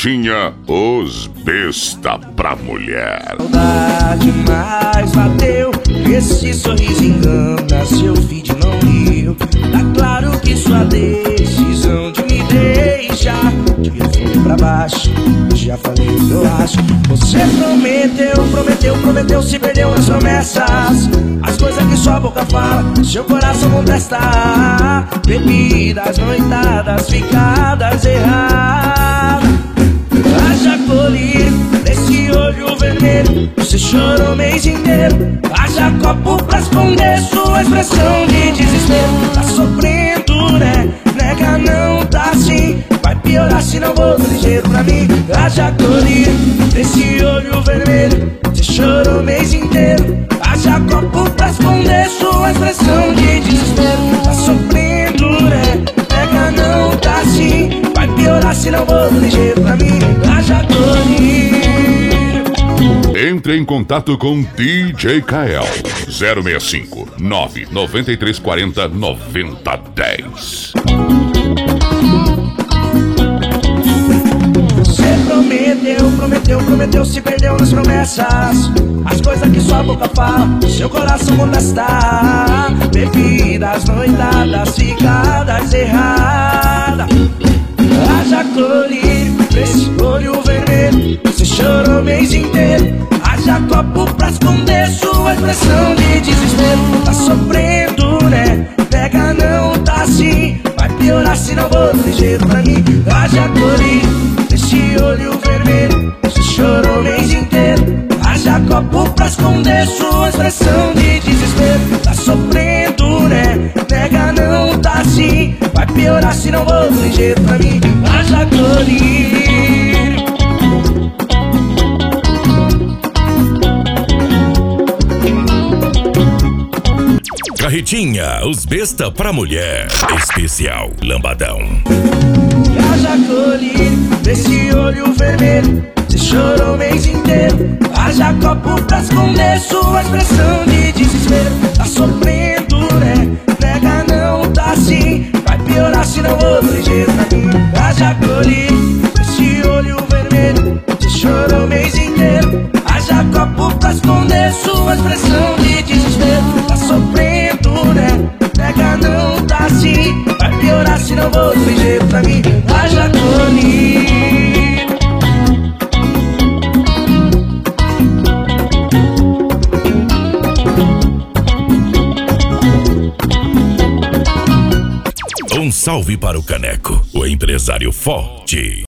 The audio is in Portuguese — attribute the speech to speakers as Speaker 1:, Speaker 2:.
Speaker 1: Carretinha, os besta pra mulher.
Speaker 2: Saudade mais bateu, esse sorriso engana, seu feed não riu. Tá claro que sua decisão de me deixar devia vir pra baixo, já falei o que eu acho. Você prometeu, se perdeu nas promessas. As coisas que sua boca fala, seu coração contesta. Bebidas, noitadas, ficadas erradas. Haja colírio nesse olho vermelho, você chorou o mês inteiro. Haja copo pra esconder sua expressão de desespero. Tá sofrendo, né? Nega, não tá assim. Vai piorar se não for ligeiro pra mim. Haja colírio nesse olho vermelho, você chorou o mês inteiro. Haja copo pra esconder sua expressão de desespero. Tá sofrendo, né? Nega, não tá assim. Vai piorar se não for ligeiro pra mim. Haja colírio.
Speaker 1: Entre em contato com DJ Kael 065 99340 9010.
Speaker 2: Você prometeu, se perdeu nas promessas. As coisas que sua boca fala, seu coração contesta. Bebidas, noitadas, ficadas erradas. Haja colírio nesse olho vermelho, você chorou o mês inteiro. Haja copo pra esconder sua expressão de desespero. Tá sofrendo, né? Pega, não tá assim. Vai piorar se não for ligeiro pra mim. Haja colírio nesse olho vermelho, você chorou o mês inteiro. Haja copo pra esconder sua expressão de desespero. Tá sofrendo, né? Pega, não tá assim. Vai piorar se não for ligeiro pra mim. Haja colírio.
Speaker 3: Carretinha, os besta pra mulher. Especial Lambadão.
Speaker 2: Haja colírio nesse olho vermelho, você chorou o mês inteiro. Haja copo pra esconder sua expressão de desespero. Tá sofrendo, né? Nega, não tá assim. Vai piorar se não for ligeiro pra mim. Haja colírio nesse olho vermelho, você chorou o mês inteiro. Haja copo pra esconder sua expressão de desespero. Tá sofrendo, né? Nega, não tá assim. Vai piorar se não for ligeiro pra mim. Haja colírio.
Speaker 3: Um salve para o Caneco, o empresário forte.